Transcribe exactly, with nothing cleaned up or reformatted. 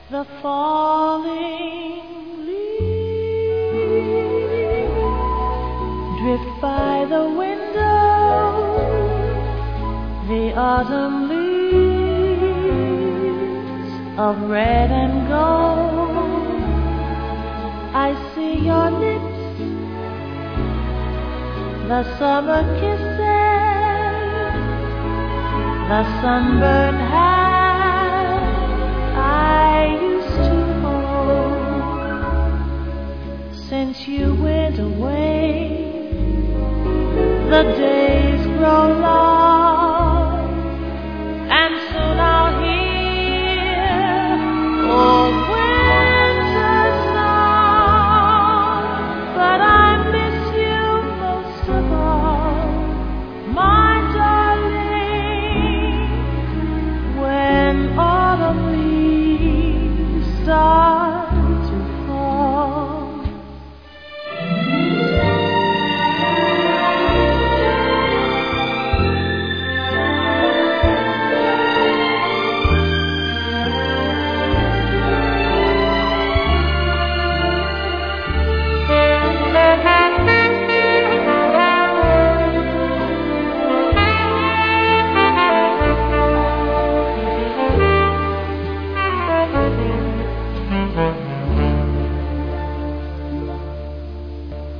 the falling leaves drift by the window, the autumn leaves of red and gold. I see your lips, the summer kisses, the sunburned hand I used to hold. Since you went away, the days grow long.